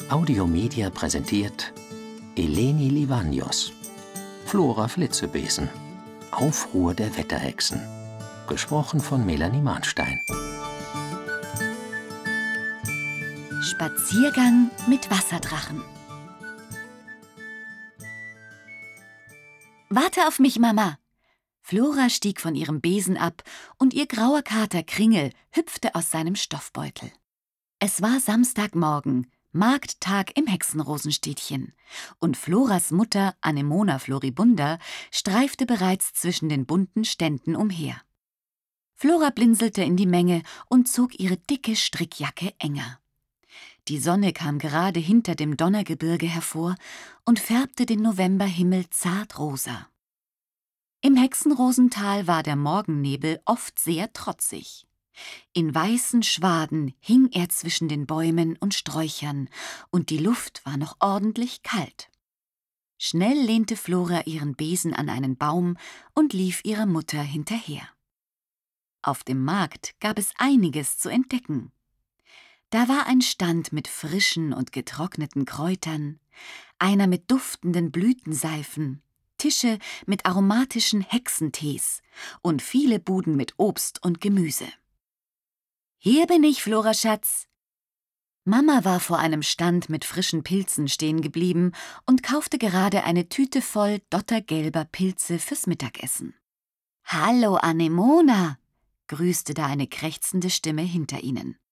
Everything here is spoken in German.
Audiomedia präsentiert Eleni Livanios, Flora Flitzebesen, Aufruhr der Wetterhexen. Gesprochen von Melanie Mahnstein. Spaziergang mit Wasserdrachen. Warte auf mich, Mama! Flora stieg von ihrem Besen ab und ihr grauer Kater Kringel hüpfte aus seinem Stoffbeutel. Es war Samstagmorgen, Markttag im Hexenrosenstädtchen, und Floras Mutter Anemona Floribunda streifte bereits zwischen den bunten Ständen umher. Flora blinzelte in die Menge und zog ihre dicke Strickjacke enger. Die Sonne kam gerade hinter dem Donnergebirge hervor und färbte den Novemberhimmel zart rosa. Im Hexenrosental war der Morgennebel oft sehr trotzig. In weißen Schwaden hing er zwischen den Bäumen und Sträuchern, und die Luft war noch ordentlich kalt. Schnell lehnte Flora ihren Besen an einen Baum und lief ihrer Mutter hinterher. Auf dem Markt gab es einiges zu entdecken. Da war ein Stand mit frischen und getrockneten Kräutern, einer mit duftenden Blütenseifen, Tische mit aromatischen Hexentees und viele Buden mit Obst und Gemüse. »Hier bin ich, Flora Schatz!« Mama war vor einem Stand mit frischen Pilzen stehen geblieben und kaufte gerade eine Tüte voll dottergelber Pilze fürs Mittagessen. »Hallo, Anemona«, grüßte da eine krächzende Stimme hinter ihnen.